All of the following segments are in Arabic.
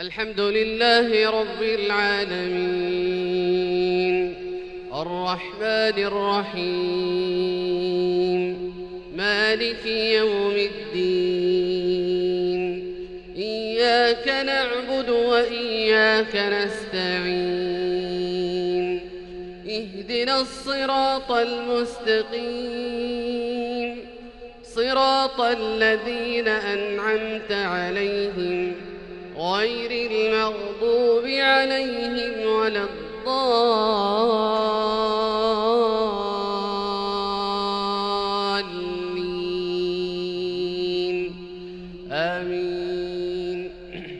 الحمد لله رب العالمين الرحمن الرحيم مالك يوم الدين إياك نعبد وإياك نستعين اهدنا الصراط المستقيم صراط الذين أنعمت عليهم غير المغضوب عليهم ولا الضالين آمين.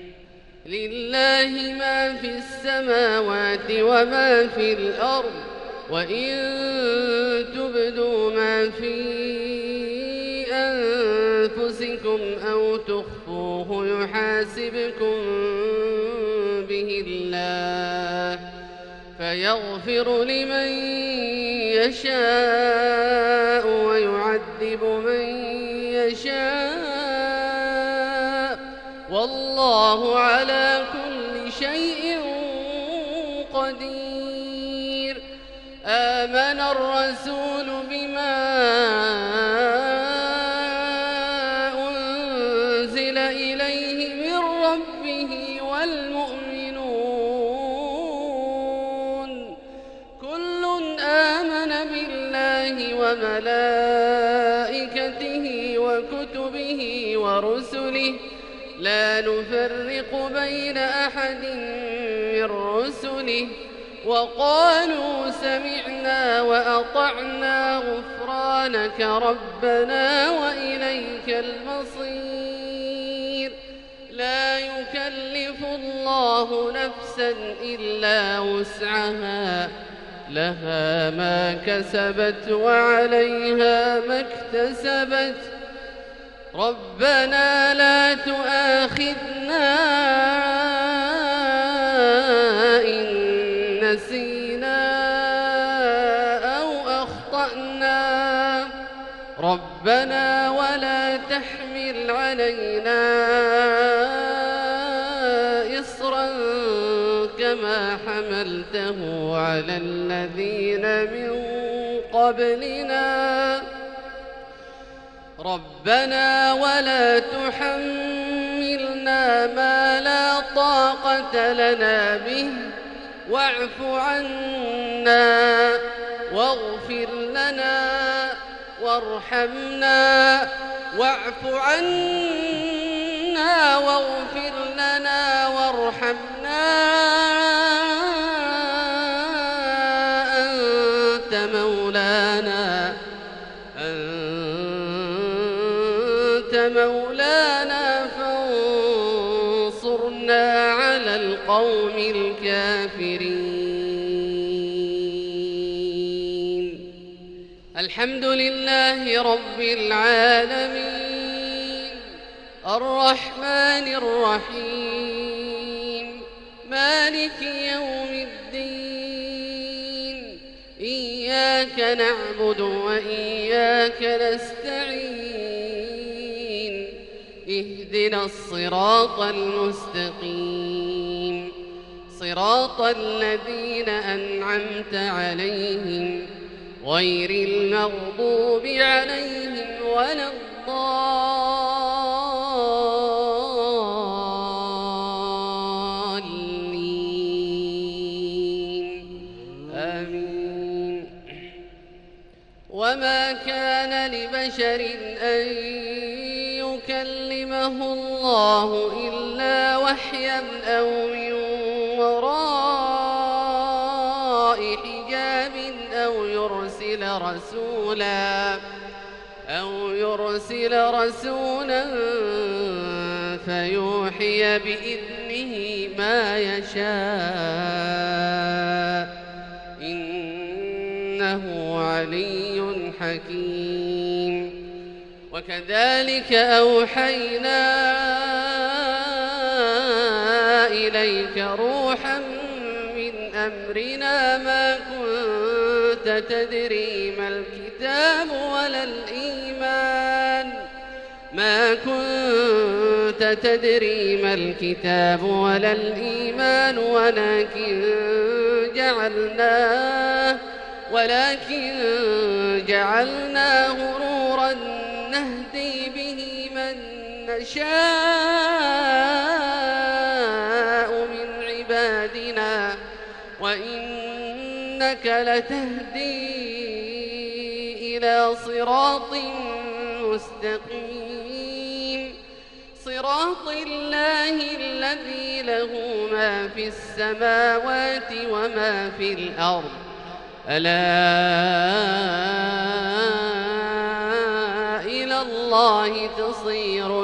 لله ما في السماوات وما في الأرض وإن تبدوا ما في أنفسكم أو تخفوه يحاسبكم به الله فيغفر لمن يشاء ويعذب من يشاء والله على كل شيء قدير. آمن الرسول بما أنزل إليه من ربه والمؤمنون كل آمن بالله وملائكته وكتبه ورسله لا نفرق بين أحد من رسله وقالوا سمعنا وأطعنا غفرانك ربنا وإليك المصير. لا يكلف الله نفسا إلا وسعها لها ما كسبت وعليها ما اكتسبت ربنا لا تؤاخذنا إن نسينا أو أخطأنا ربنا ولا تحمل علينا إصرا كما حملته على الذين من قبلنا ربنا ولا تحملنا ما لا طاقة لنا به واعف عنا واغفر لنا وارحمنا واعف عنا واغفر لنا وارحمنا أنت مولانا فانصرنا على القوم الكافرين. الحمد لله رب العالمين الرحمن الرحيم مالك يوم الدين إياك نعبد وإياك نستعين اهدنا الصراط المستقيم صراط الذين أنعمت عليهم غير المغضوب عليهم ولا الضالين آمين. وما كان لبشر أن يكلمه الله إلا وحيا أو من وراء حجاب أو يرسل رسولا فيوحي بإذنه ما يشاء إنه علي حكيم. وكذلك أوحينا إليك روحا من أمرنا ما كنت تدري ما الكتاب ولا الإيمان ما كنت تدري ما الكتاب ولا الإيمان ولكن جعلناه نورا نهدي به من نشاء من عبادنا وإنك لتهدي إلى صراط مستقيم صراط الله الذي له ما في السماوات وما في الأرض ألا إلى الله تصير